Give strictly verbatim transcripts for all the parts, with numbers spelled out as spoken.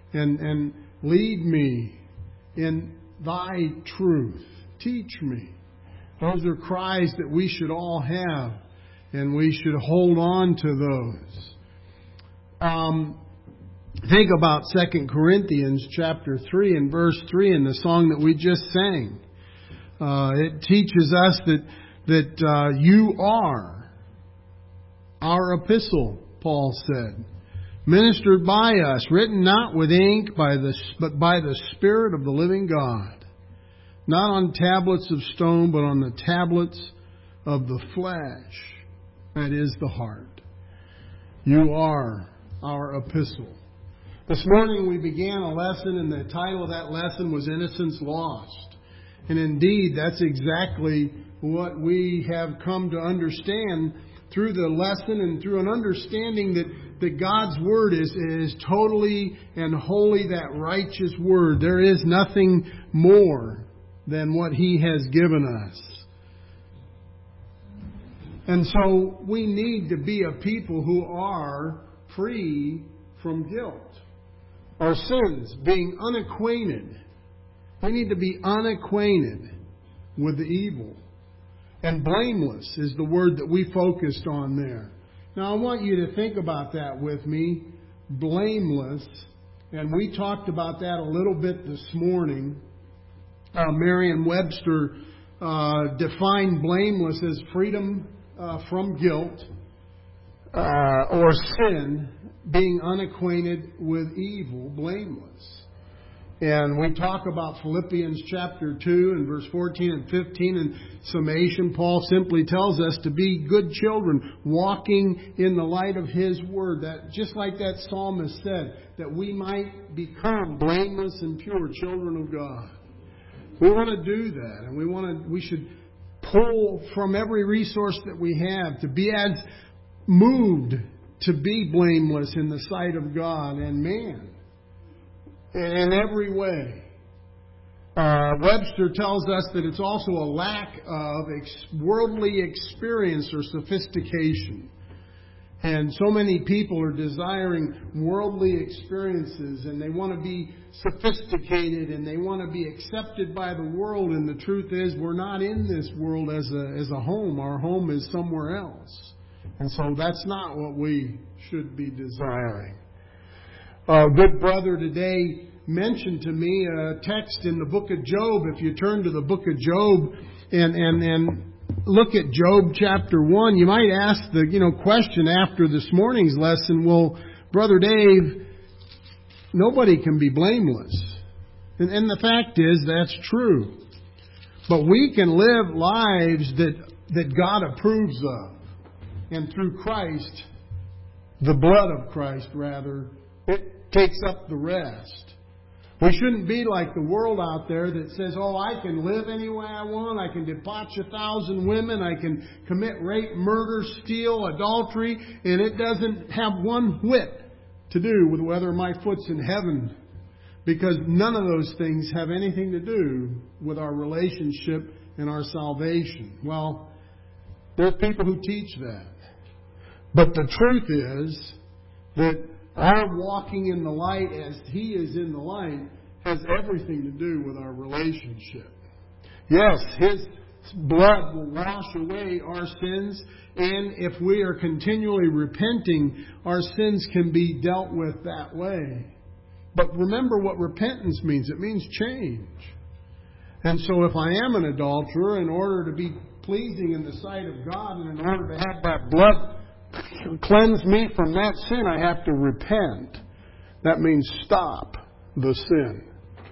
and, and lead me in thy truth. Teach me. Those are cries that we should all have, and we should hold on to those. Um, think about Second Corinthians chapter three and verse three in the song that we just sang. Uh, it teaches us that that uh, you are our epistle, Paul said, ministered by us, written not with ink, by the but by the Spirit of the living God. Not on tablets of stone, but on the tablets of the flesh. That is the heart. You are our epistle. This morning we began a lesson, and the title of that lesson was Innocence Lost. And indeed, that's exactly what we have come to understand through the lesson and through an understanding that, that God's Word is, is totally and wholly that righteous Word. There is nothing more than what He has given us. And so we need to be a people who are free from guilt. Our sins, being unacquainted. We need to be unacquainted with the evil. And blameless is the word that we focused on there. Now I want you to think about that with me. Blameless. And we talked about that a little bit this morning. Uh, Merriam-Webster uh, defined blameless as freedom uh, from guilt uh, or sin, being unacquainted with evil, blameless. And we talk about Philippians chapter two and verse fourteen and fifteen. In summation, Paul simply tells us to be good children, walking in the light of His Word. That just like that psalmist said, that we might become blameless and pure children of God. We want to do that, and we want to. We should pull from every resource that we have to be as moved to be blameless in the sight of God and man. In every way. Uh, Webster tells us that it's also a lack of ex- worldly experience or sophistication. And so many people are desiring worldly experiences, and they want to be sophisticated, and they want to be accepted by the world. And the truth is, we're not in this world as a, as a home. Our home is somewhere else. And so that's not what we should be desiring. A good brother today mentioned to me a text in the book of Job. If you turn to the book of Job and, and, and look at Job chapter one, you might ask the you know question after this morning's lesson, well, Brother Dave, nobody can be blameless. And, and the fact is, that's true. But we can live lives that, that God approves of. And through Christ, the blood of Christ rather, it takes up the rest. We shouldn't be like the world out there that says, oh, I can live any way I want. I can debauch a thousand women. I can commit rape, murder, steal, adultery. And it doesn't have one whit to do with whether my foot's in heaven. Because none of those things have anything to do with our relationship and our salvation. Well, there's people who teach that. But the truth is that our walking in the light as He is in the light has everything to do with our relationship. Yes, His blood will wash away our sins, and if we are continually repenting, our sins can be dealt with that way. But remember what repentance means. It means change. And so if I am an adulterer, in order to be pleasing in the sight of God, and in order to have that blood cleanse me from that sin, I have to repent. That means stop the sin.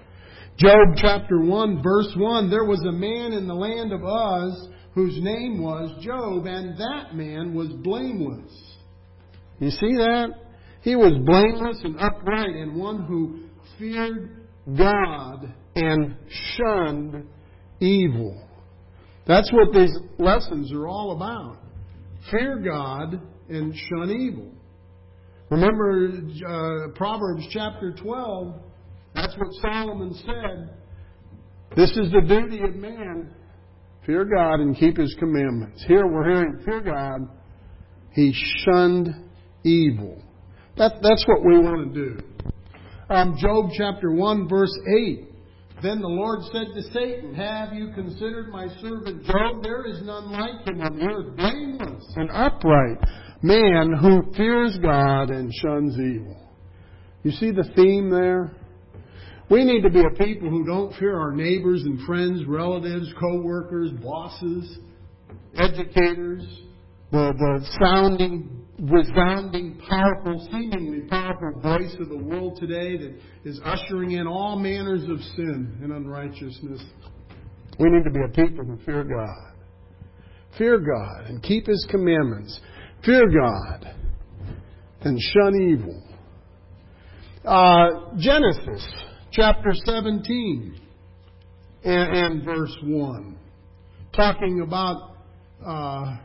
Job chapter one, verse one, there was a man in the land of Uz whose name was Job, and that man was blameless. You see that? He was blameless and upright, and one who feared God and shunned evil. That's what these lessons are all about. Fear God and shun evil. Remember uh, Proverbs chapter twelve. That's what Solomon said. This is the duty of man. Fear God and keep His commandments. Here we're hearing, fear God. He shunned evil. That, that's what we want to do. Um, Job chapter one, verse eight. Then the Lord said to Satan, have you considered my servant Job? There is none like him on the earth, blameless and upright, man who fears God and shuns evil. You see the theme there? We need to be a people who don't fear our neighbors and friends, relatives, co-workers, bosses, educators, the, the sounding, resounding, powerful, seemingly powerful voice of the world today that is ushering in all manners of sin and unrighteousness. We need to be a people who fear God. Fear God and keep His commandments. Fear God and shun evil. Uh, Genesis chapter seventeen and, and verse one. Talking about uh,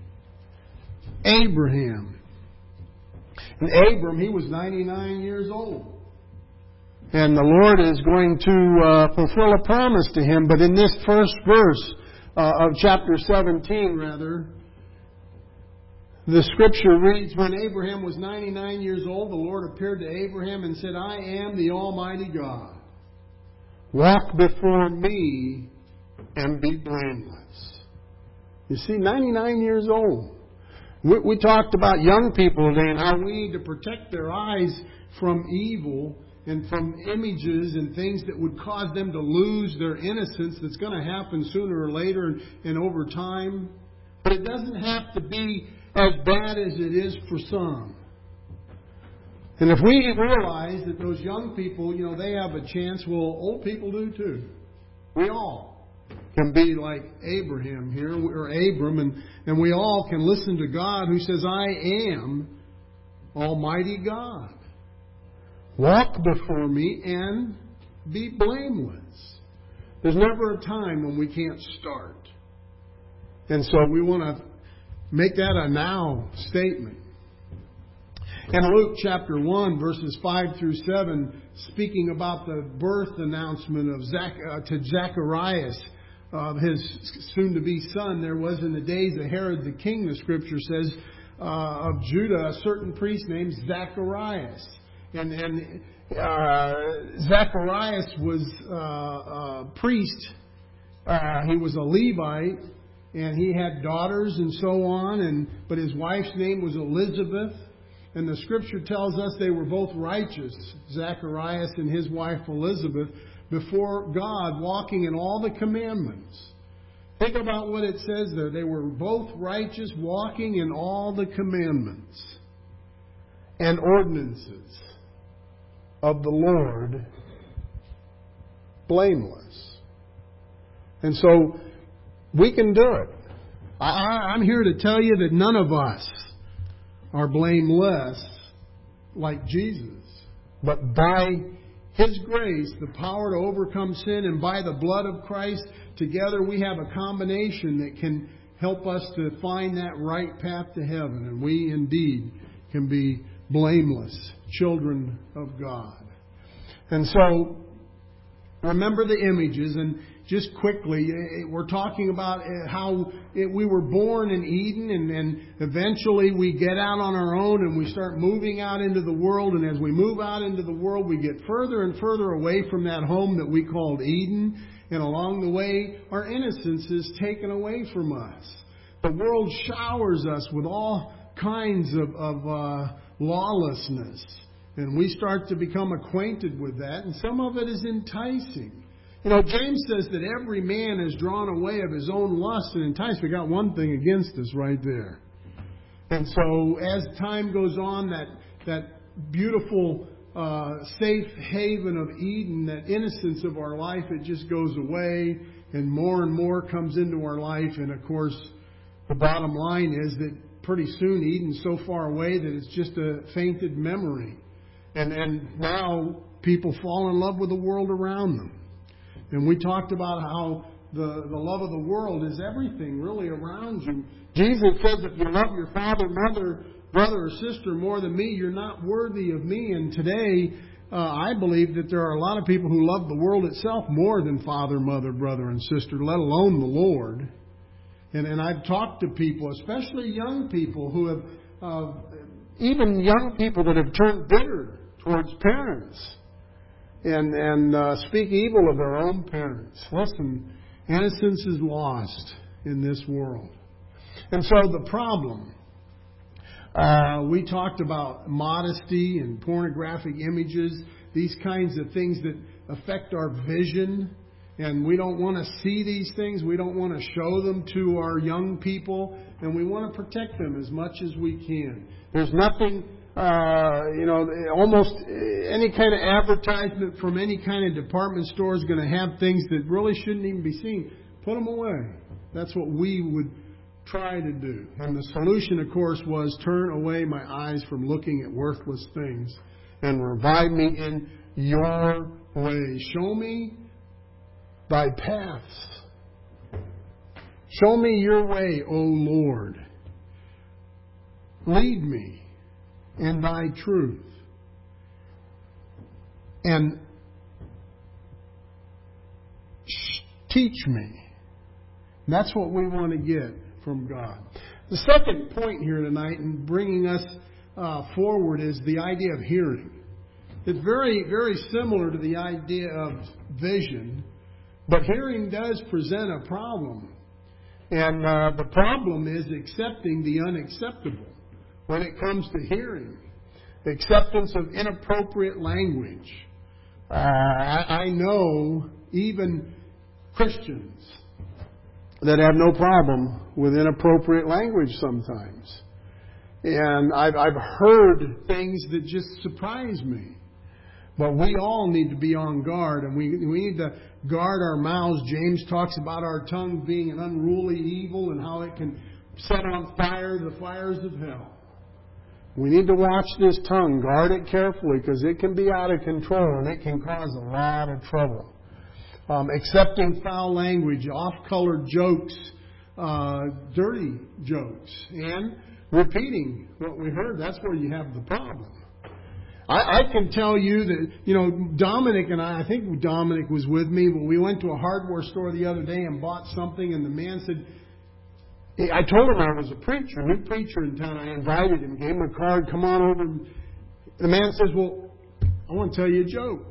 Abraham. And Abram, he was ninety-nine years old. And the Lord is going to uh, fulfill a promise to him. But in this first verse uh, of chapter seventeen, rather, the Scripture reads, when Abraham was ninety-nine years old, the Lord appeared to Abraham and said, I am the Almighty God. Walk before me and be blameless. You see, ninety-nine years old. We, we talked about young people today and how we need to protect their eyes from evil and from images and things that would cause them to lose their innocence. That's going to happen sooner or later and, and over time. But it doesn't have to be as bad as it is for some. And if we realize that those young people, you know, they have a chance, well, old people do too. We all can be like Abraham here, or Abram, and, and we all can listen to God who says, I am Almighty God. Walk before me and be blameless. There's never a time when we can't start. And so we want to make that a now statement. In Luke chapter one, verses five through seven, speaking about the birth announcement of Zach, uh, to Zacharias, uh, his soon-to-be son, there was in the days of Herod the king, the Scripture says, uh, of Judah, a certain priest named Zacharias. And, and uh, Zacharias was uh, a priest. Uh, he was a Levite. And he had daughters and so on, and but his wife's name was Elizabeth. And the Scripture tells us they were both righteous, Zacharias and his wife Elizabeth, before God, walking in all the commandments. Think about what it says there. They were both righteous, walking in all the commandments and ordinances of the Lord, blameless. And so we can do it. I, I'm here to tell you that none of us are blameless like Jesus. But by His grace, the power to overcome sin, and by the blood of Christ, together we have a combination that can help us to find that right path to heaven. And we indeed can be blameless children of God. And so, remember the images. And just quickly, we're talking about how we were born in Eden, and then eventually we get out on our own and we start moving out into the world. And as we move out into the world, we get further and further away from that home that we called Eden. And along the way, our innocence is taken away from us. The world showers us with all kinds of, of uh, lawlessness. And we start to become acquainted with that. And some of it is enticing. You know, James says that every man is drawn away of his own lust and enticed. We got one thing against us right there. And so as time goes on, that that beautiful, uh, safe haven of Eden, that innocence of our life, it just goes away, and more and more comes into our life. And of course, the bottom line is that pretty soon Eden's so far away that it's just a fainted memory. And and now people fall in love with the world around them. And we talked about how the, the love of the world is everything really around you. Jesus says, if you love your father, mother, brother, or sister more than me, you're not worthy of me. And today, uh, I believe that there are a lot of people who love the world itself more than father, mother, brother, and sister, let alone the Lord. And, and I've talked to people, especially young people, who have, uh, even young people that have turned bitter towards parents. and, and uh, speak evil of their own parents. Listen, innocence is lost in this world. And so the problem, uh, we talked about modesty and pornographic images, these kinds of things that affect our vision. And we don't want to see these things. We don't want to show them to our young people. And we want to protect them as much as we can. There's nothing, uh, you know, almost any kind of advertisement from any kind of department store is going to have things that really shouldn't even be seen. Put them away. That's what we would try to do. And the solution, of course, was turn away my eyes from looking at worthless things and revive me in your way. Show me thy paths. Show me your way, O Lord. Lead me in thy truth. And teach me. That's what we want to get from God. The second point here tonight in bringing us uh, forward is the idea of hearing. It's very, very similar to the idea of vision. But hearing does present a problem. And uh, the problem is accepting the unacceptable when it comes to hearing. Acceptance of inappropriate language. Uh, I, I know even Christians that have no problem with inappropriate language sometimes. And I've, I've heard things that just surprise me. But we all need to be on guard, and we we need to guard our mouths. James talks about our tongue being an unruly evil and how it can set on fire the fires of hell. We need to watch this tongue, guard it carefully, because it can be out of control and it can cause a lot of trouble. Um, accepting foul language, off-colored jokes, uh, dirty jokes, and repeating what we heard. That's where you have the problem. I, I can tell you that, you know, Dominic and I, I think Dominic was with me, but we went to a hardware store the other day and bought something, and the man said, I told him I was a preacher, a new preacher in town. I invited him, gave him a card, come on over. And the man says, well, I want to tell you a joke.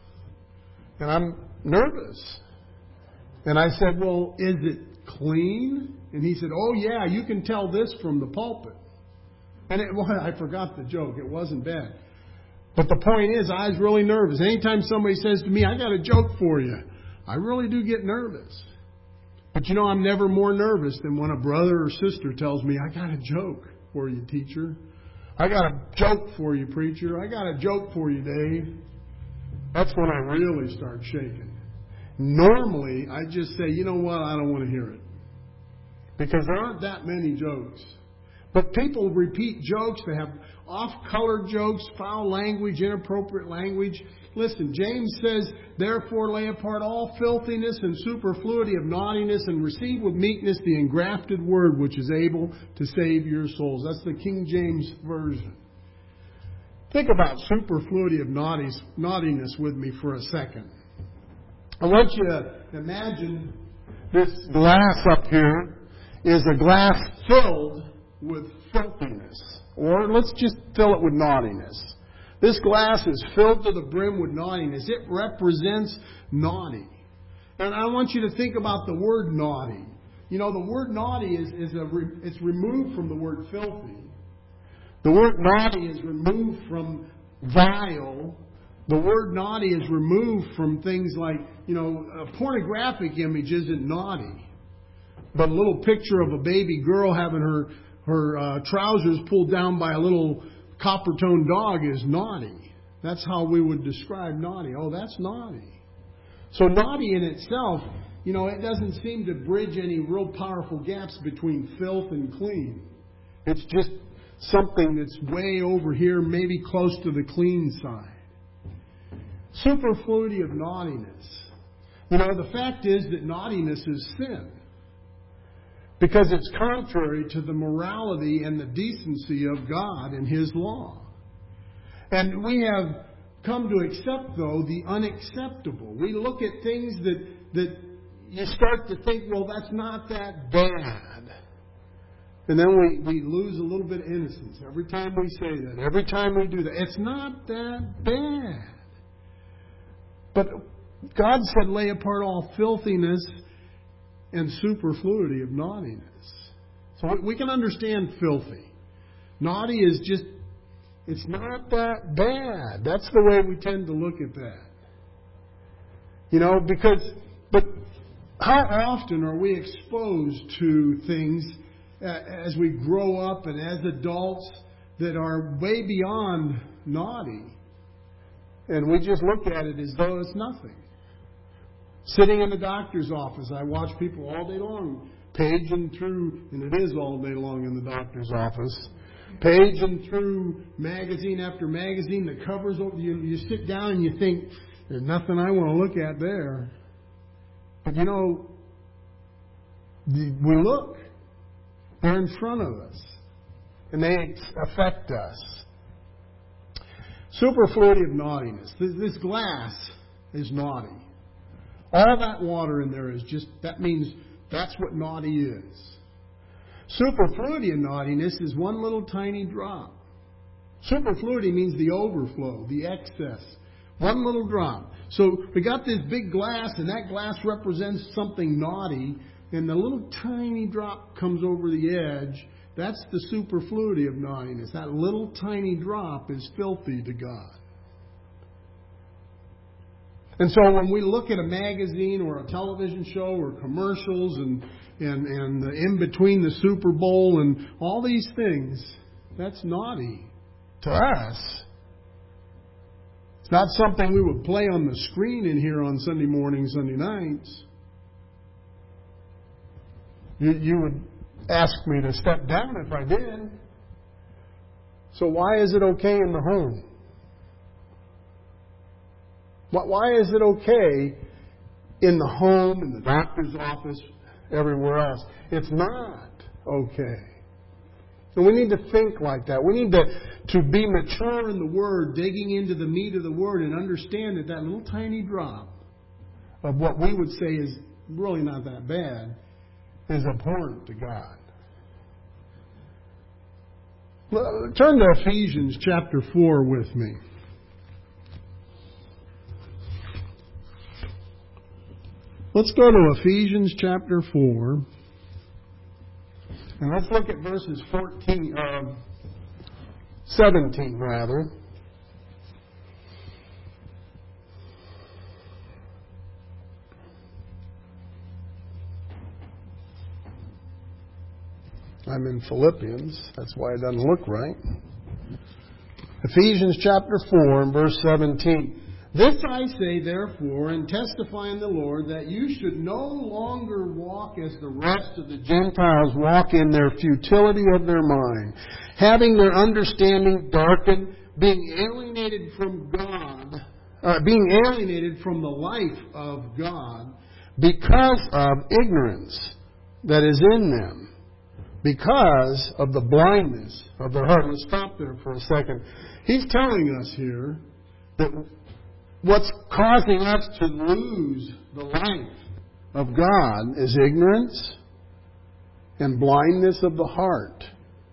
And I'm nervous. And I said, well, is it clean? And he said, oh, yeah, you can tell this from the pulpit. And it, well, I forgot the joke. It wasn't bad. But the point is, I was really nervous. Anytime somebody says to me, I got a joke for you, I really do get nervous. But you know, I'm never more nervous than when a brother or sister tells me, I got a joke for you, teacher. I got a joke for you, preacher. I got a joke for you, Dave. That's when I really start shaking. Normally, I just say, you know what, I don't want to hear it. Because there aren't that many jokes. But people repeat jokes. They have off-color jokes, foul language, inappropriate language. Listen, James says, therefore lay apart all filthiness and superfluity of naughtiness and receive with meekness the engrafted word which is able to save your souls. That's the King James Version. Think about superfluity of naughtiness with me for a second. I want you to imagine this glass up here is a glass filled with filthiness. Or let's just fill it with naughtiness. This glass is filled to the brim with naughtiness. It represents naughty. And I want you to think about the word naughty. You know, the word naughty is, is a, it's removed from the word filthy. The word naughty is removed from vile. The word naughty is removed from things like, you know, a pornographic image isn't naughty. But a little picture of a baby girl having her, her uh, trousers pulled down by a little copper-toned dog is naughty. That's how we would describe naughty. Oh, that's naughty. So naughty in itself, you know, it doesn't seem to bridge any real powerful gaps between filth and clean. It's just something that's way over here, maybe close to the clean side. Superfluity of naughtiness. You know, the fact is that naughtiness is sin. Because it's contrary to the morality and the decency of God and His law. And we have come to accept, though, the unacceptable. We look at things that, that you start to think, well, that's not that bad. And then we, we lose a little bit of innocence every time we say that. Every time we do that. It's not that bad. But God said, lay apart all filthiness and superfluity of naughtiness. So we can understand filthy. Naughty is just, it's not that bad. That's the way we tend to look at that. You know, because, but how often are we exposed to things as we grow up and as adults that are way beyond naughty? And we just look at it as though it's nothing. Sitting in the doctor's office, I watch people all day long paging through, and it is all day long in the doctor's office, paging through magazine after magazine, the covers over, you, you sit down and you think, there's nothing I want to look at there. But you know, we look, they're in front of us, and they affect us. Superfluity of naughtiness. This glass is naughty. All that water in there is just, that means that's what naughty is. Superfluity of naughtiness is one little tiny drop. Superfluity means the overflow, the excess. One little drop. So we got this big glass, and that glass represents something naughty, and the little tiny drop comes over the edge. That's the superfluity of naughtiness. That little tiny drop is filthy to God. And so when we look at a magazine or a television show or commercials and, and, and in between the Super Bowl and all these things, that's naughty to us. It's not something we would play on the screen in here on Sunday mornings, Sunday nights. You, you would ask me to step down if I did. So why is it okay in the home? Why is it okay in the home, in the doctor's office, everywhere else? It's not okay. And we need to think like that. We need to, to be mature in the Word, digging into the meat of the Word, and understand that that little tiny drop of what we would say is really not that bad is abhorrent to God. Well, turn to Ephesians chapter four with me. Let's go to Ephesians chapter four. And let's look at verses fourteen, uh, seventeen rather. I'm in Philippians. That's why it doesn't look right. Ephesians chapter four and verse seventeen. This I say, therefore, and testify in the Lord, that you should no longer walk as the rest of the Gentiles walk in their futility of their mind, having their understanding darkened, being alienated from God, uh, being alienated from the life of God because of ignorance that is in them, because of the blindness of their heart. Let's stop there for a second. He's telling us here that what's causing us to lose the life of God is ignorance and blindness of the heart.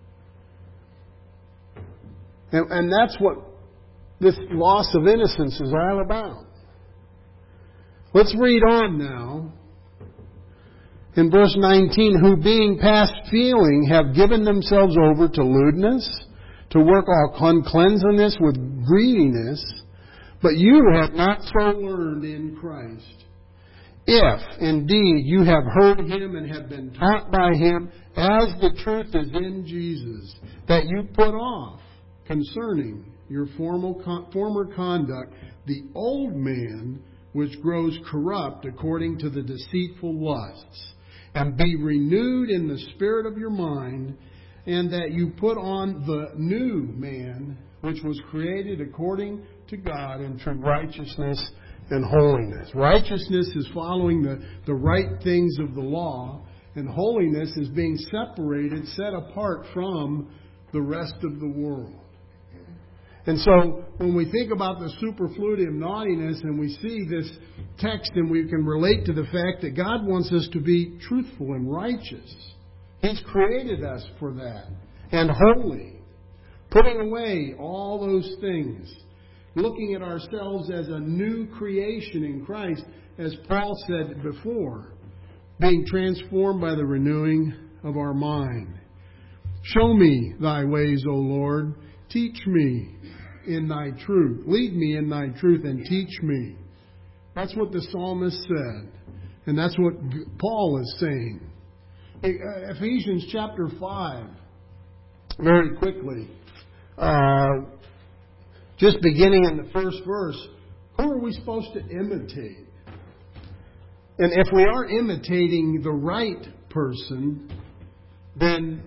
And, and that's what this loss of innocence is all about. Let's read on now. In verse nineteen, who being past feeling have given themselves over to lewdness, to work all uncleanness with greediness, but you have not so learned in Christ. If, indeed, you have heard Him and have been taught by Him, as the truth is in Jesus, that you put off concerning your formal, former conduct the old man which grows corrupt according to the deceitful lusts, and be renewed in the spirit of your mind, and that you put on the new man which was created according to God in true righteousness and holiness. Righteousness is following the, the right things of the law, and holiness is being separated, set apart from the rest of the world. And so when we think about the superfluity of naughtiness and we see this text, and we can relate to the fact that God wants us to be truthful and righteous. He's created us for that. And holy. Putting away all those things. looking at ourselves as a new creation in Christ, as Paul said before, being transformed by the renewing of our mind. Show me thy ways, O Lord. Teach me in thy truth. Lead me in thy truth and teach me. That's what the psalmist said. And that's what Paul is saying. Ephesians chapter five, very quickly. Uh, just beginning in the first verse, who are we supposed to imitate? And if we are imitating the right person, then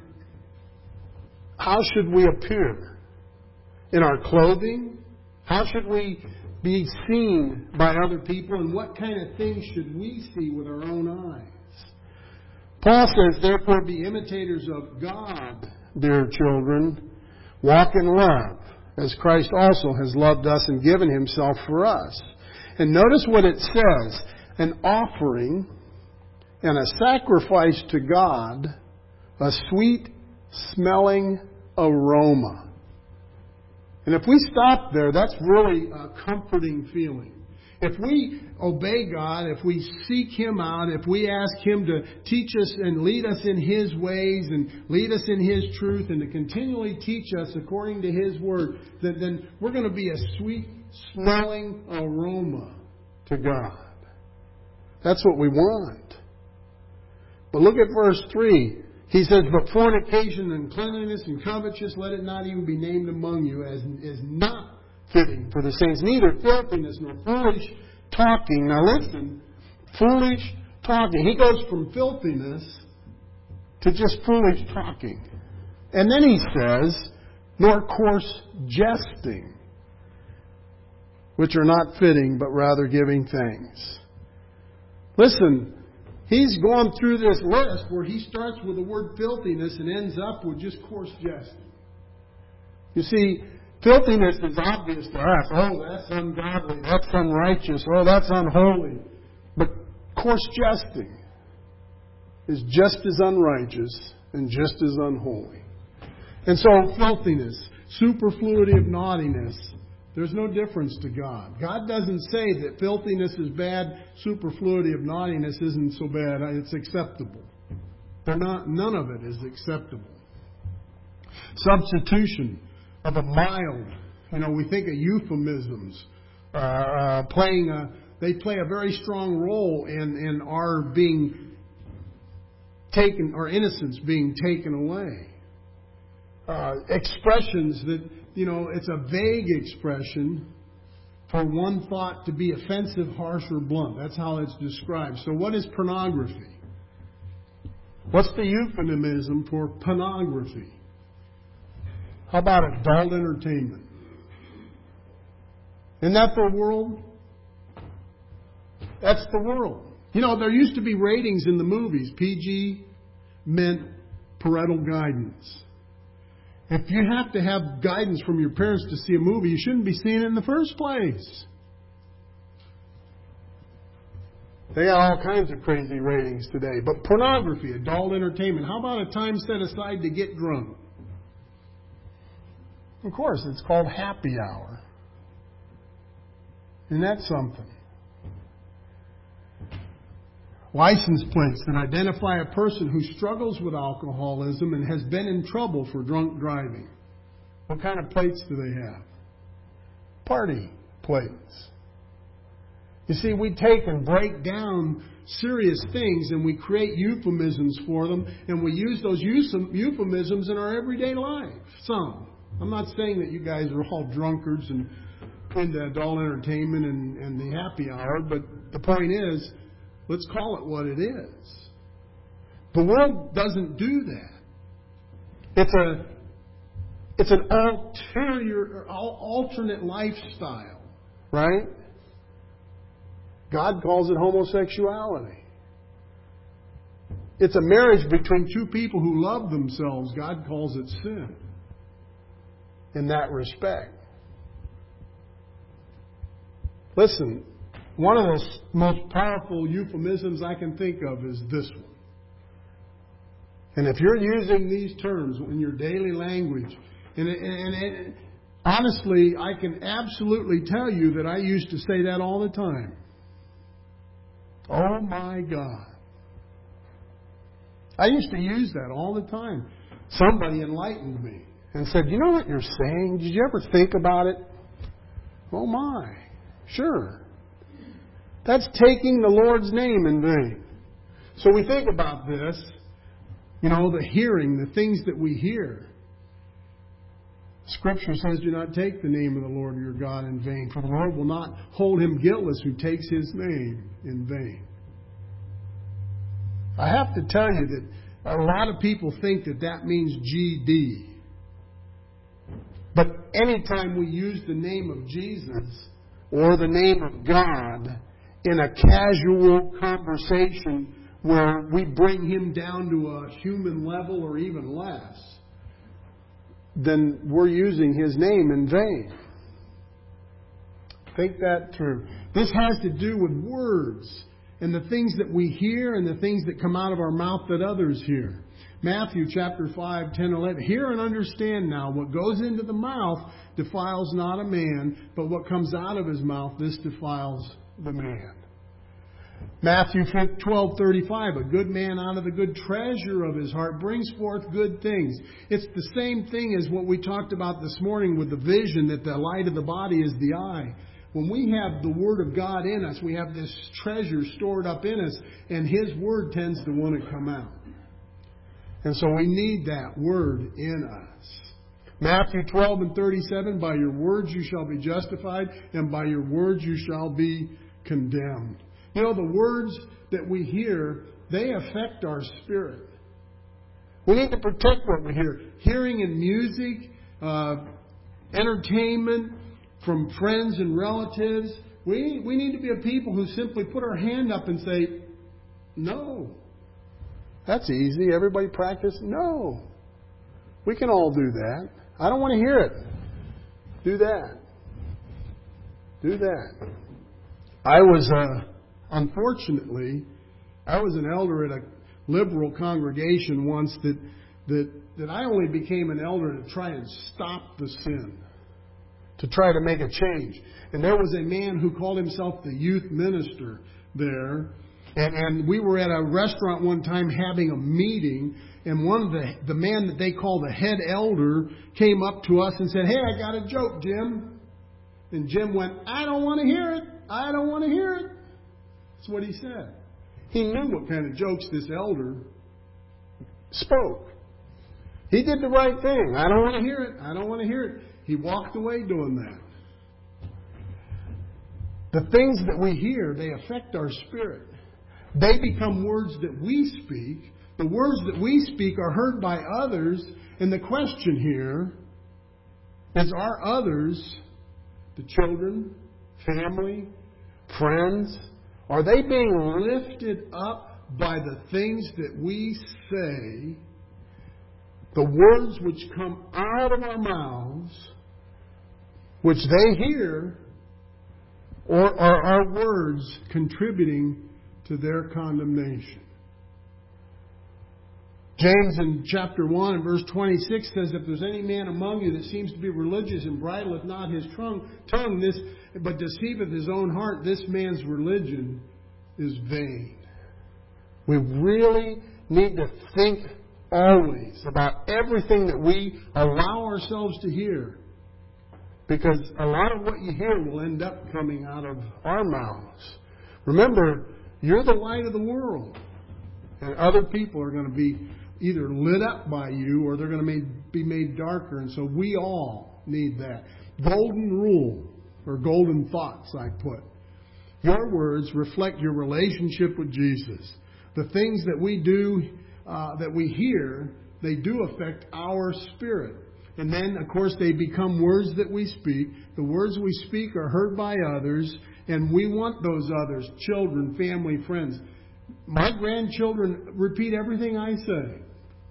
how should we appear? In our clothing? How should we be seen by other people? And what kind of things should we see with our own eyes? Paul says, therefore be imitators of God, dear children. Walk in love, as Christ also has loved us and given himself for us. And notice what it says, an offering and a sacrifice to God, a sweet smelling aroma. And if we stop there, that's really a comforting feeling. If we obey God, if we seek Him out, if we ask Him to teach us and lead us in His ways and lead us in His truth and to continually teach us according to His Word, then, then we're going to be a sweet smelling aroma to God. That's what we want. But look at verse three. He says, but fornication and cleanliness and covetousness, let it not even be named among you as is not fitting for the saints. Neither filthiness nor foolish talking. Now listen, foolish talking. He goes from filthiness to just foolish talking. And then he says, nor coarse jesting, which are not fitting, but rather giving thanks. Listen, he's gone through this list where he starts with the word filthiness and ends up with just coarse jesting. You see, filthiness is obvious to us. Oh, that's ungodly. That's unrighteous. Oh, that's unholy. But coarse jesting is just as unrighteous and just as unholy. And so filthiness, superfluity of naughtiness, there's no difference to God. God doesn't say that filthiness is bad, superfluity of naughtiness isn't so bad. It's acceptable. They're not, none of it is acceptable. Substitution of a mild, you know, we think of euphemisms uh, uh, playing a, they play a very strong role in, in our being taken, our innocence being taken away. Uh, expressions that, you know, it's a vague expression for one thought to be offensive, harsh, or blunt. That's how it's described. So what is pornography? What's the euphemism for pornography? How about adult entertainment? Isn't that the world? That's the world. You know, there used to be ratings in the movies. P G meant parental guidance. If you have to have guidance from your parents to see a movie, you shouldn't be seeing it in the first place. They got all kinds of crazy ratings today. But pornography, adult entertainment, how about a time set aside to get drunk? Of course, it's called happy hour. Isn't that something? License plates that identify a person who struggles with alcoholism and has been in trouble for drunk driving. What kind of plates do they have? Party plates. You see, we take and break down serious things and we create euphemisms for them, and we use those euphemisms in our everyday life. Some. I'm not saying that you guys are all drunkards and into adult entertainment and, and the happy hour, but the point is, let's call it what it is. The world doesn't do that. It's a it's an ulterior, alternate lifestyle, right? God calls it homosexuality. It's a marriage between two people who love themselves. God calls it sin in that respect. Listen, one of the most powerful euphemisms I can think of is this one. And if you're using these terms in your daily language, and, and, and Honestly, I can absolutely tell you that I used to say that all the time. Oh my God. I used to use that all the time. Somebody enlightened me and said, you know what you're saying? Did you ever think about it? Oh my. Sure. That's taking the Lord's name in vain. So we think about this, you know, the hearing, the things that we hear. Scripture says, do not take the name of the Lord your God in vain, for the Lord will not hold him guiltless who takes his name in vain. I have to tell you that a lot of people think that that means G D. But anytime we use the name of Jesus or the name of God in a casual conversation where we bring him down to a human level or even less, then we're using his name in vain. Think that through. This has to do with words and the things that we hear and the things that come out of our mouth that others hear. Matthew chapter five, ten, eleven. Hear and understand now, what goes into the mouth defiles not a man, but what comes out of his mouth, this defiles the man. Matthew twelve thirty-five, a good man out of the good treasure of his heart brings forth good things. It's the same thing as what we talked about this morning with the vision, that the light of the body is the eye. When we have the Word of God in us, we have this treasure stored up in us, and his Word tends to want to come out. And so we need that Word in us. Matthew twelve and thirty-seven, by your words you shall be justified, and by your words you shall be condemned. You know, the words that we hear, they affect our spirit. We need to protect what we hear. Hearing and music, uh, entertainment from friends and relatives. We, we need to be a people who simply put our hand up and say, no. That's easy. Everybody practice. No. We can all do that. I don't want to hear it. Do that. Do that. I was... Uh, Unfortunately, I was an elder at a liberal congregation once that, that that I only became an elder to try and stop the sin, to try to make a change. And there was a man who called himself the youth minister there. And, and we were at a restaurant one time having a meeting, and one of the, the man that they call the head elder came up to us and said, hey, I got a joke, Jim. And Jim went, I don't want to hear it. I don't want to hear it. That's what he said. He knew what kind of jokes this elder spoke. He did the right thing. I don't want to hear it. I don't want to hear it. He walked away doing that. The things that we hear, they affect our spirit. They become words that we speak. The words that we speak are heard by others. And the question here is, are others, the children, family, friends, are they being lifted up by the things that we say, the words which come out of our mouths, which they hear, or are our words contributing to their condemnation? James in chapter one and verse twenty-six says, if there's any man among you that seems to be religious and bridleth not his tongue, this, but deceiveth his own heart, this man's religion is vain. We really need to think always about everything that we allow ourselves to hear. Because a lot of what you hear will end up coming out of our mouths. Remember, you're the light of the world. And other people are going to be either lit up by you or they're going to be made darker. And so we all need that. Golden rule, or golden thoughts, I put. Your words reflect your relationship with Jesus. The things that we do, uh, that we hear, they do affect our spirit. And then, of course, they become words that we speak. The words we speak are heard by others, and we want those others, children, family, friends. My grandchildren repeat everything I say.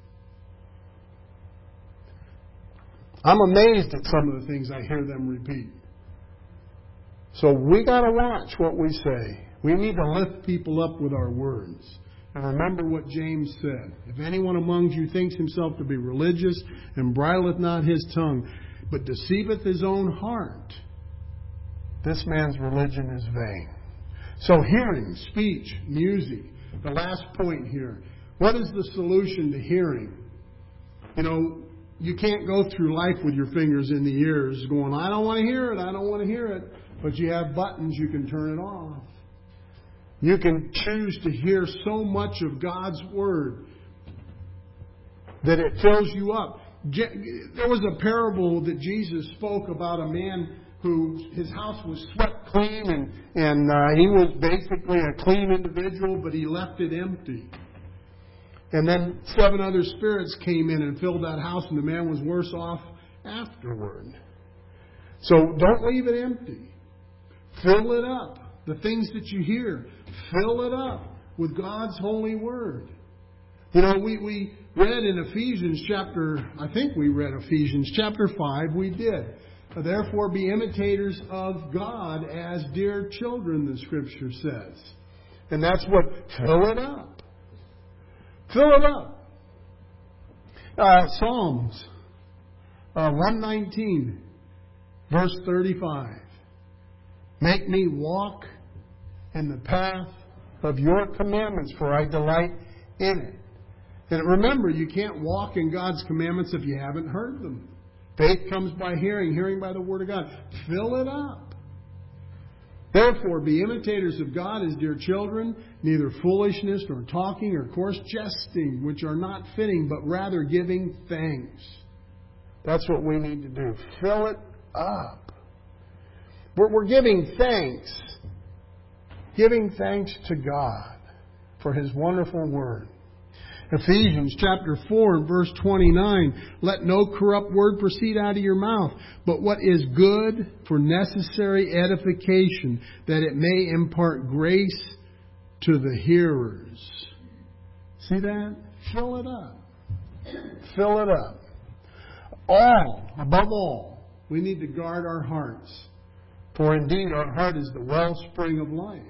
I'm amazed at some of the things I hear them repeat. So we got to watch what we say. We need to lift people up with our words. And remember what James said. If anyone among you thinks himself to be religious and bridleth not his tongue, but deceiveth his own heart, this man's religion is vain. So hearing, speech, music. The last point here. What is the solution to hearing? You know, you can't go through life with your fingers in the ears going, I don't want to hear it, I don't want to hear it. But you have buttons, you can turn it off. You can choose to hear so much of God's Word that it fills you up. There was a parable that Jesus spoke about a man who his house was swept clean and, and uh, he was basically a clean individual, but he left it empty. And then seven other spirits came in and filled that house, and the man was worse off afterward. So don't leave it empty. Fill it up. The things that you hear, fill it up with God's holy Word. You know, we, we read in Ephesians chapter, I think we read Ephesians chapter five, we did. Therefore be imitators of God as dear children, the Scripture says. And that's what, fill it up. Fill it up. Uh, Psalms uh, one nineteen, verse thirty-five. Make me walk in the path of your commandments, for I delight in it. And remember, you can't walk in God's commandments if you haven't heard them. Faith comes by hearing, hearing by the Word of God. Fill it up. Therefore, be imitators of God as dear children, neither foolishness nor talking or coarse jesting, which are not fitting, but rather giving thanks. That's what we need to do. Fill it up. We're, we're giving thanks. Giving thanks to God for His wonderful Word. Ephesians chapter four and verse twenty-nine. Let no corrupt word proceed out of your mouth, but what is good for necessary edification, that it may impart grace to the hearers. See that? Fill it up. Fill it up. All, above all, we need to guard our hearts. For indeed our heart is the wellspring of life.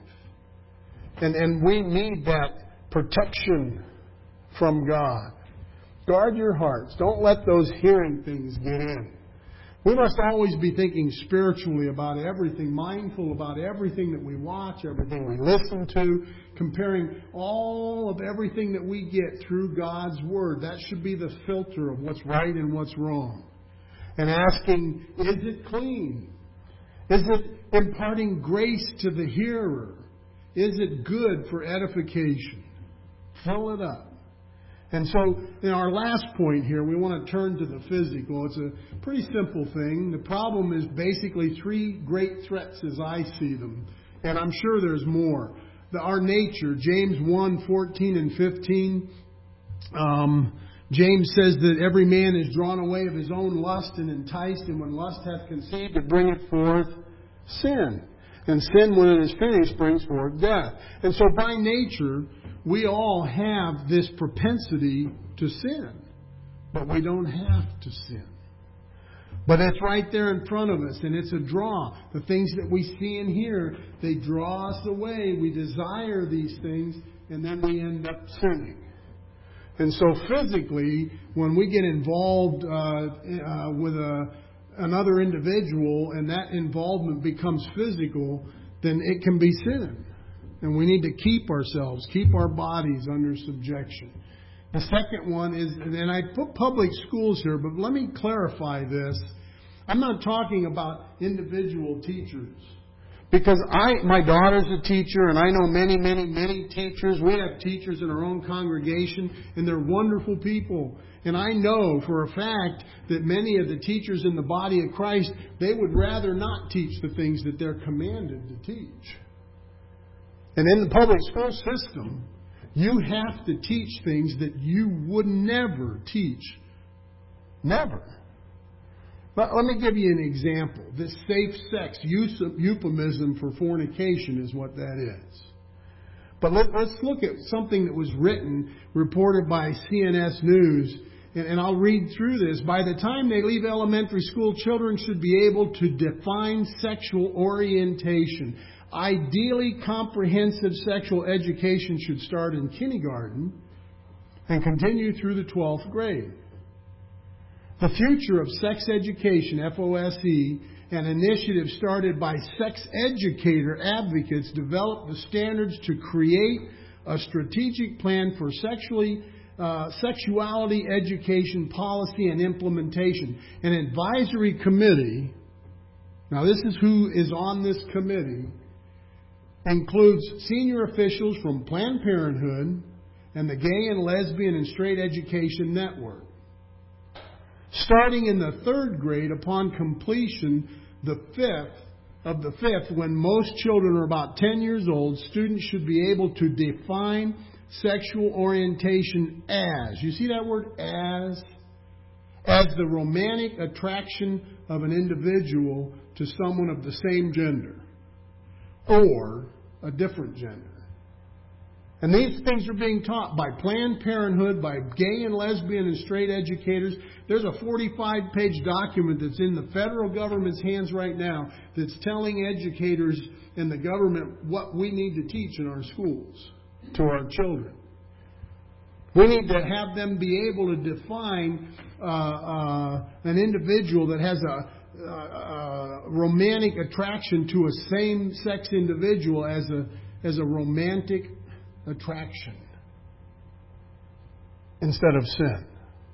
And, and we need that protection from God. Guard your hearts. Don't let those hearing things get in. We must always be thinking spiritually about everything, mindful about everything that we watch, everything we listen to, comparing all of everything that we get through God's Word. That should be the filter of what's right and what's wrong. And asking, is it clean? Is it imparting grace to the hearer? Is it good for edification? Fill it up. And so, in our last point here, we want to turn to the physical. It's a pretty simple thing. The problem is basically three great threats as I see them. And I'm sure there's more. The, our nature, James one, fourteen and fifteen. Um, James says that every man is drawn away of his own lust and enticed, and when lust hath conceived, it bringeth forth sin. And sin, when it is finished, brings forth death. And so by nature, we all have this propensity to sin. But we don't have to sin. But it's right there in front of us, and it's a draw. The things that we see and hear, they draw us away. We desire these things, and then we end up sinning. And so physically, when we get involved uh, uh, with a, another individual, and that involvement becomes physical, then it can be sin. And we need to keep ourselves, keep our bodies under subjection. The second one is, and I put public schools here, but let me clarify this. I'm not talking about individual teachers. Because I, my daughter's a teacher, and I know many, many, many teachers. We have teachers in our own congregation, and they're wonderful people. And I know for a fact that many of the teachers in the body of Christ, they would rather not teach the things that they're commanded to teach. And in the public school system, you have to teach things that you would never teach. Never. But let me give you an example. This safe sex euphemism for fornication is what that is. But let, let's look at something that was written, reported by C N S News. And, and I'll read through this. By the time they leave elementary school, children should be able to define sexual orientation. Ideally, comprehensive sexual education should start in kindergarten and continue through the twelfth grade. The Future of Sex Education, F O S E, an initiative started by sex educator advocates, developed the standards to create a strategic plan for sexually uh, sexuality education policy and implementation. An advisory committee, now this is who is on this committee, includes senior officials from Planned Parenthood and the Gay and Lesbian and Straight Education Network. Starting in the third grade, upon completion, the fifth of the fifth, when most children are about ten years old, students should be able to define sexual orientation as, you see that word as, as the romantic attraction of an individual to someone of the same gender or a different gender. And these things are being taught by Planned Parenthood, by gay and lesbian and straight educators. There's a forty-five page document that's in the federal government's hands right now that's telling educators and the government what we need to teach in our schools to our children. We need to have them be able to define uh, uh, an individual that has a, a, a romantic attraction to a same-sex individual as a as a romantic attraction instead of sin.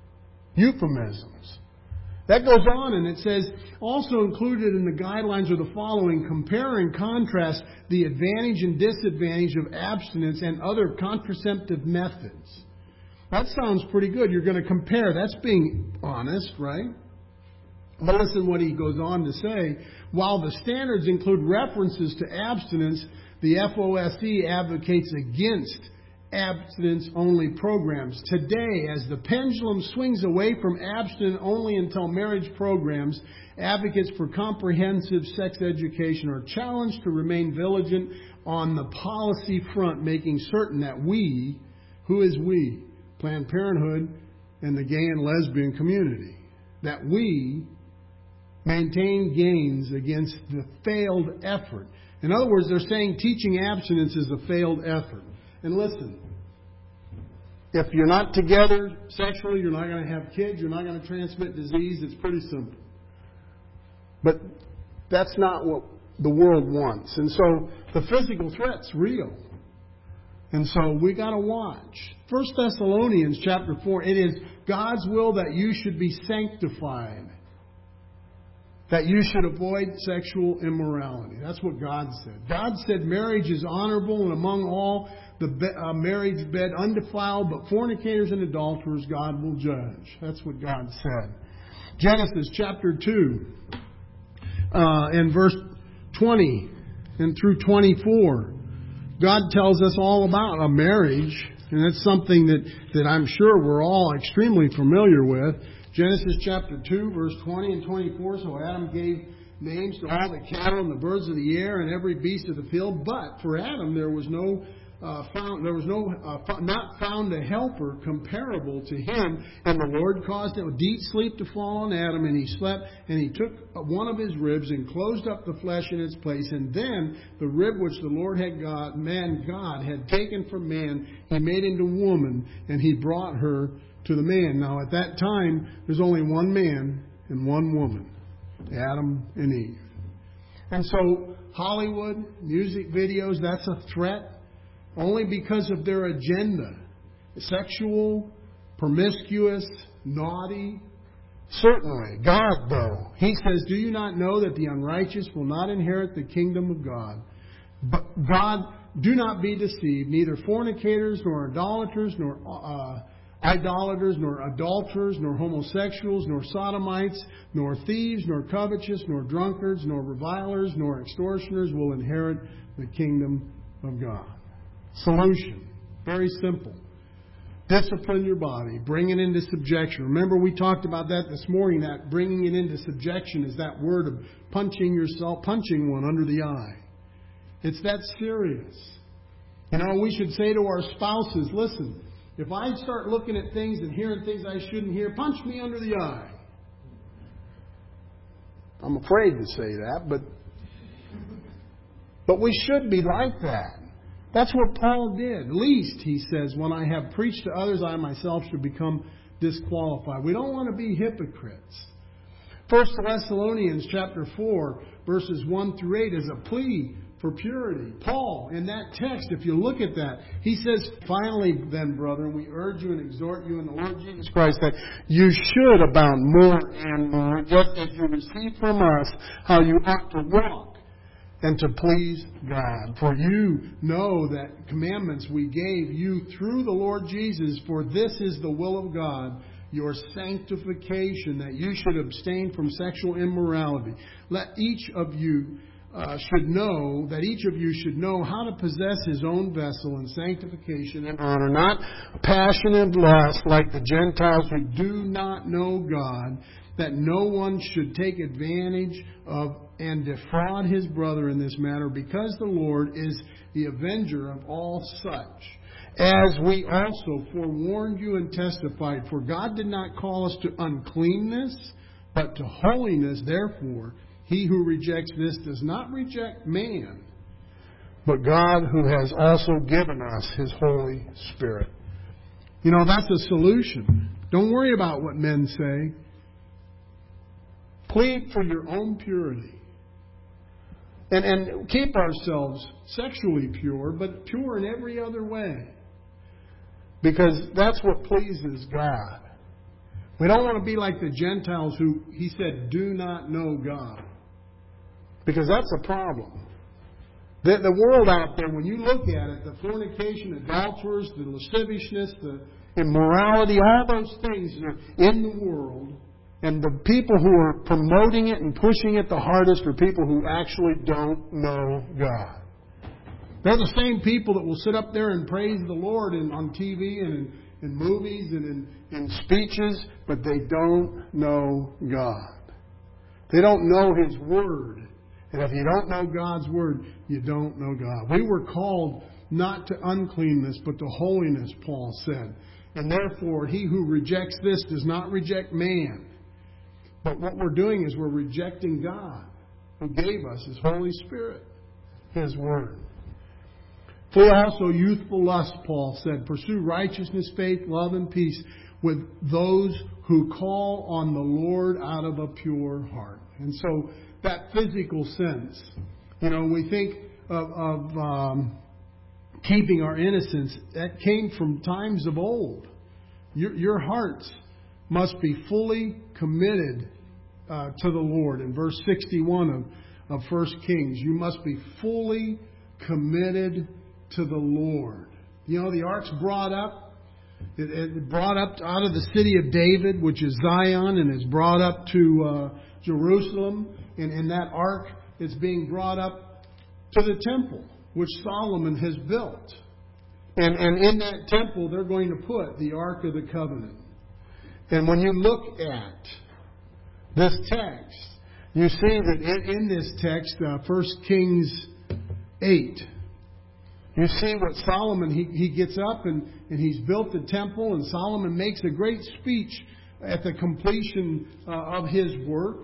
Euphemisms. That goes on and it says, also included in the guidelines are the following: compare and contrast the advantage and disadvantage of abstinence and other contraceptive methods. That sounds pretty good. You're going to compare. That's being honest, right? But listen what he goes on to say. While the standards include references to abstinence, the F O S E advocates against abstinence-only programs. Today, as the pendulum swings away from abstinence-only until marriage programs, advocates for comprehensive sex education are challenged to remain vigilant on the policy front, making certain that we, who is we? Planned Parenthood and the gay and lesbian community, that we maintain gains against the failed effort. In other words, they're saying teaching abstinence is a failed effort. And listen, if you're not together sexually, you're not going to have kids, you're not going to transmit disease. It's pretty simple. But that's not what the world wants. And so the physical threat's real. And so we got to watch. First Thessalonians chapter four, it is God's will that you should be sanctified, that you should avoid sexual immorality. That's what God said. God said marriage is honorable, and among all the be- uh, marriage bed undefiled, but fornicators and adulterers God will judge. That's what God said. Genesis chapter two uh, and verse twenty and through twenty-four. God tells us all about a marriage, and that's something that, that I'm sure we're all extremely familiar with. Genesis chapter two, verse twenty and twenty-four. So Adam gave names to all the cattle and the birds of the air and every beast of the field. But for Adam there was no uh, found there was no uh, not found a helper comparable to him. And the Lord caused a deep sleep to fall on Adam, and he slept. And he took one of his ribs and closed up the flesh in its place. And then the rib which the Lord had God, man God had taken from man, he made into woman, and he brought her to the man. Now at that time, there's only one man and one woman, Adam and Eve. And so Hollywood, music videos, that's a threat only because of their agenda. Sexual, promiscuous, naughty. Certainly, God though, He says, do you not know that the unrighteous will not inherit the kingdom of God? But God, do not be deceived, neither fornicators, nor idolaters, nor uh, idolaters, nor adulterers, nor homosexuals, nor sodomites, nor thieves, nor covetous, nor drunkards, nor revilers, nor extortioners will inherit the kingdom of God. Solution. Very simple. Discipline your body. Bring it into subjection. Remember we talked about that this morning, that bringing it into subjection is that word of punching yourself, punching one under the eye. It's that serious. You know, we should say to our spouses, listen, if I start looking at things and hearing things I shouldn't hear, punch me under the eye. I'm afraid to say that, but but we should be like that. That's what Paul did. Least, he says, when I have preached to others, I myself should become disqualified. We don't want to be hypocrites. First Thessalonians chapter four, verses one through eight is a plea for purity. Paul, in that text, if you look at that, he says, finally then, brethren, we urge you and exhort you in the Lord Jesus Christ that you should abound more and more, just as you receive from us how you ought to walk and to please God. For you know that commandments we gave you through the Lord Jesus, for this is the will of God, your sanctification, that you should abstain from sexual immorality. Let each of you uh, should know, that each of you should know how to possess his own vessel in sanctification and honor, not passion and lust like the Gentiles who do not know God, that no one should take advantage of and defraud his brother in this matter, because the Lord is the avenger of all such. As we also forewarned you and testified, for God did not call us to uncleanness, but to holiness. Therefore, he who rejects this does not reject man, but God, who has also given us his Holy Spirit. You know, that's a solution. Don't worry about what men say. Plead for your own purity. And, and keep ourselves sexually pure, but pure in every other way. Because that's what pleases God. We don't want to be like the Gentiles who, he said, do not know God. Because that's a problem. The, the world out there, when you look at it, the fornication, adulterers, the lasciviousness, the immorality, all those things are in the world. And the people who are promoting it and pushing it the hardest are people who actually don't know God. They're the same people that will sit up there and praise the Lord in, on T V and in, in movies and in, in speeches, but they don't know God. They don't know His Word. And if you don't know God's Word, you don't know God. We were called not to uncleanness, but to holiness, Paul said. And therefore, he who rejects this does not reject man. But what we're doing is we're rejecting God, who gave us His Holy Spirit, His Word. Flee also youthful lust, Paul said. Pursue righteousness, faith, love, and peace with those who call on the Lord out of a pure heart. And so that physical sense, you know, we think of, of um, keeping our innocence. That came from times of old. Your, your hearts must be fully committed uh, to the Lord. In verse sixty-one of, of First Kings, you must be fully committed to the Lord. You know, the ark's brought up. It, it brought up out of the city of David, which is Zion, and is brought up to uh, Jerusalem. And, and that ark is being brought up to the temple, which Solomon has built. And, and in that temple, they're going to put the Ark of the Covenant. And when you look at this text, you see that in, in this text, uh, First Kings eight, you see what Solomon, he, he gets up and, and he's built the temple, and Solomon makes a great speech at the completion uh, of his work.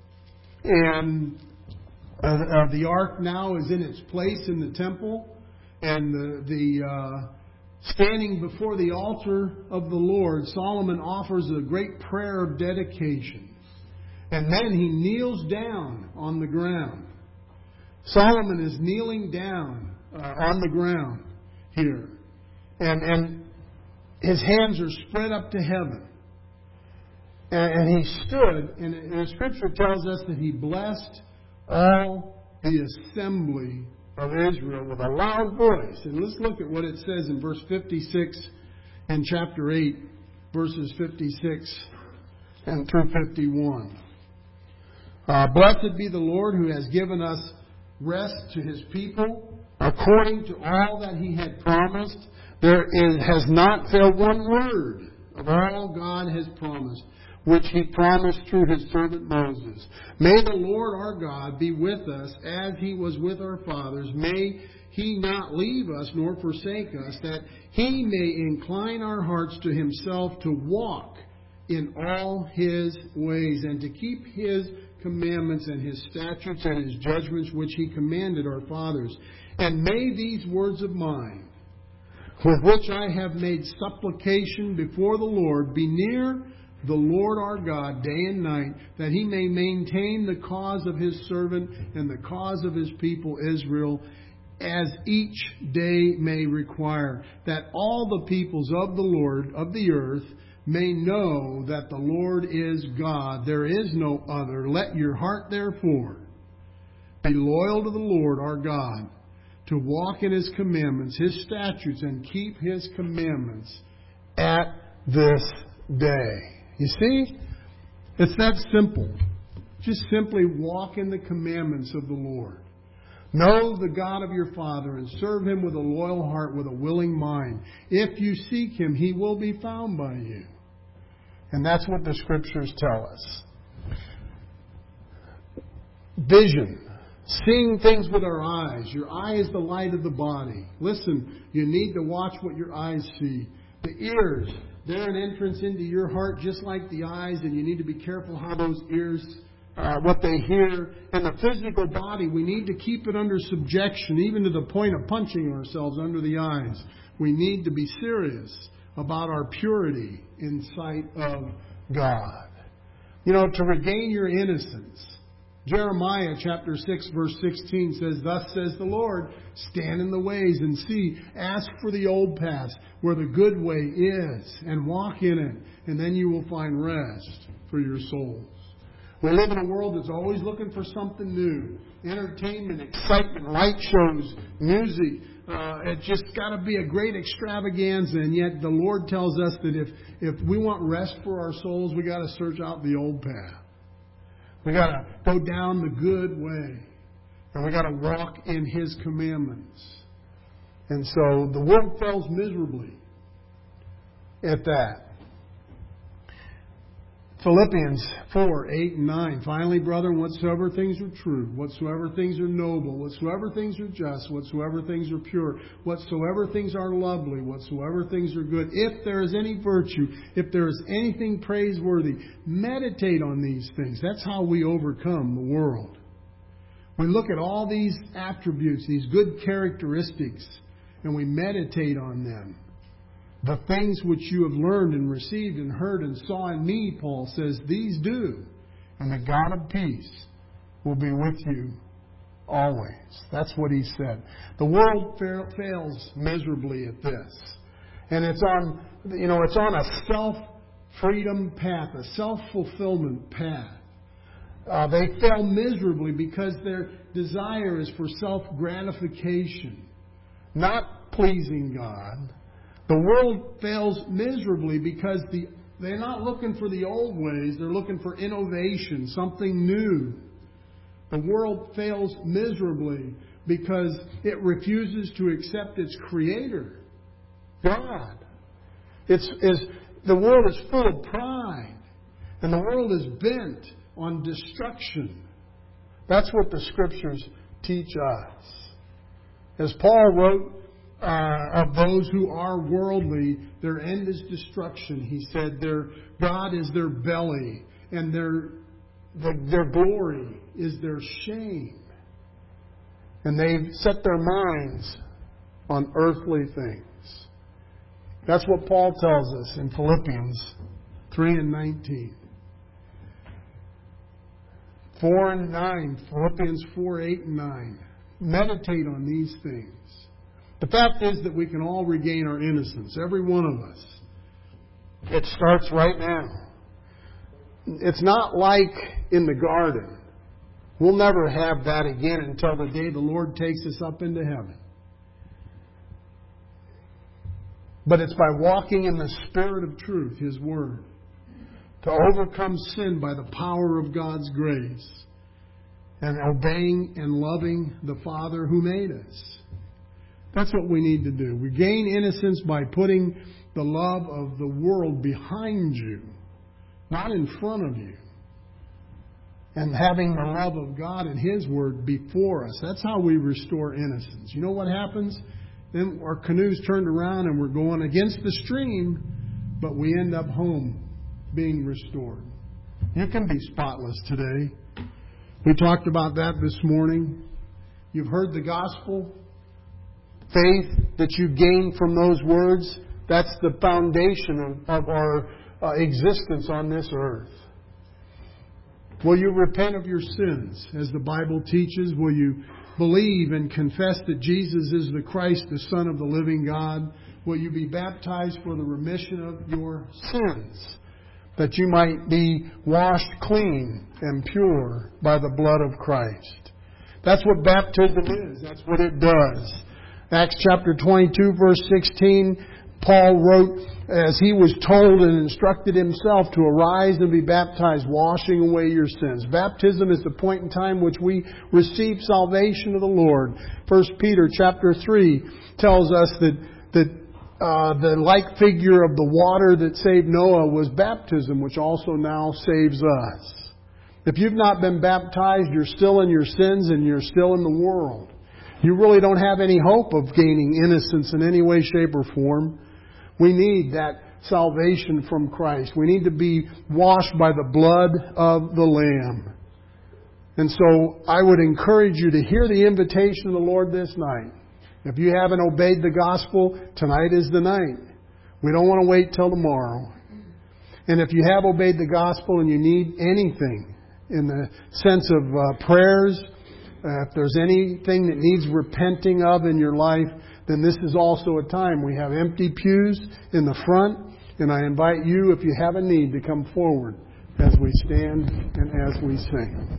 And uh, uh, the ark now is in its place in the temple. And the, the uh, standing before the altar of the Lord, Solomon offers a great prayer of dedication. And then he kneels down on the ground. Solomon is kneeling down uh, on the ground here. And, and his hands are spread up to heaven. And, and he stood, and, and the Scripture tells us that he blessed all the assembly of Israel with a loud voice. And let's look at what it says in verse fifty-six in chapter eight, verses fifty-six and through fifty-one. Uh, Blessed be the Lord who has given us rest to His people according to all that He had promised. There is, has not failed one word of all God has promised, which He promised through His servant Moses. May the Lord our God be with us as He was with our fathers. May He not leave us nor forsake us, that He may incline our hearts to Himself to walk in all His ways and to keep His commandments and His statutes and His judgments which He commanded our fathers. And may these words of mine, with which I have made supplication before the Lord, be near the Lord our God day and night, that He may maintain the cause of His servant and the cause of His people Israel, as each day may require, that all the peoples of the Lord of the earth may know that the Lord is God. There is no other. Let your heart therefore be loyal to the Lord our God, to walk in His commandments, His statutes, and keep His commandments at this day. You see? It's that simple. Just simply walk in the commandments of the Lord. Know the God of your Father and serve Him with a loyal heart, with a willing mind. If you seek Him, He will be found by you. And that's what the Scriptures tell us. Vision. Seeing things with our eyes. Your eye is the light of the body. Listen, you need to watch what your eyes see. The ears, they're an entrance into your heart just like the eyes, and you need to be careful how those ears, uh, what they hear. And the physical body, we need to keep it under subjection, even to the point of punching ourselves under the eyes. We need to be serious about our purity in sight of God. You know, to regain your innocence. Jeremiah chapter six verse sixteen says, thus says the Lord, stand in the ways and see, ask for the old paths where the good way is, and walk in it, and then you will find rest for your souls. We live in a world that's always looking for something new. Entertainment, excitement, light shows, music. Uh, it's just got to be a great extravaganza, and yet the Lord tells us that if, if we want rest for our souls, we got to search out the old path. We got to go down the good way. And we got to walk in His commandments. And so the world fails miserably at that. Philippians four, eight, and nine. Finally, brethren, whatsoever things are true, whatsoever things are noble, whatsoever things are just, whatsoever things are pure, whatsoever things are lovely, whatsoever things are good, if there is any virtue, if there is anything praiseworthy, meditate on these things. That's how we overcome the world. We look at all these attributes, these good characteristics, and we meditate on them. The things which you have learned and received and heard and saw in me, Paul says, these do. And the God of peace will be with you always. That's what he said. The world fails miserably at this. And it's on, you know, it's on a self-freedom path, a self-fulfillment path. Uh, they fail miserably because their desire is for self-gratification, not pleasing God. The world fails miserably because the, they're not looking for the old ways. They're looking for innovation, something new. The world fails miserably because it refuses to accept its Creator, God. It's, it's, the world is full of pride, and the world is bent on destruction. That's what the Scriptures teach us. As Paul wrote, Uh, of those who are worldly, their end is destruction. He said their God is their belly, and their, their, their glory is their shame. And they've set their minds on earthly things. That's what Paul tells us in Philippians three and nineteen. four and nine, Philippians four, eight and nine. Meditate on these things. The fact is that we can all regain our innocence, every one of us. It starts right now. It's not like in the garden. We'll never have that again until the day the Lord takes us up into heaven. But it's by walking in the Spirit of truth, His Word, to overcome sin by the power of God's grace, and obeying and loving the Father who made us. That's what we need to do. We gain innocence by putting the love of the world behind you, not in front of you. And having the love of God and His Word before us. That's how we restore innocence. You know what happens? Then our canoe's turned around and we're going against the stream, but we end up home being restored. You can be spotless today. We talked about that this morning. You've heard the gospel. Faith that you gain from those words, that's the foundation of, of our uh, existence on this earth. Will you repent of your sins, as the Bible teaches? Will you believe and confess that Jesus is the Christ, the Son of the living God? Will you be baptized for the remission of your sins, that you might be washed clean and pure by the blood of Christ? That's what baptism is. That's what it does. Acts chapter twenty-two, verse sixteen, Paul wrote, as he was told and instructed himself to arise and be baptized, washing away your sins. Baptism is the point in time which we receive salvation of the Lord. First Peter chapter three tells us that, that uh, the like figure of the water that saved Noah was baptism, which also now saves us. If you've not been baptized, you're still in your sins and you're still in the world. You really don't have any hope of gaining innocence in any way, shape, or form. We need that salvation from Christ. We need to be washed by the blood of the Lamb. And so I would encourage you to hear the invitation of the Lord this night. If you haven't obeyed the gospel, tonight is the night. We don't want to wait till tomorrow. And if you have obeyed the gospel and you need anything in the sense of uh, prayers, uh, if there's anything that needs repenting of in your life, then this is also a time. We have empty pews in the front, and I invite you, if you have a need, to come forward as we stand and as we sing.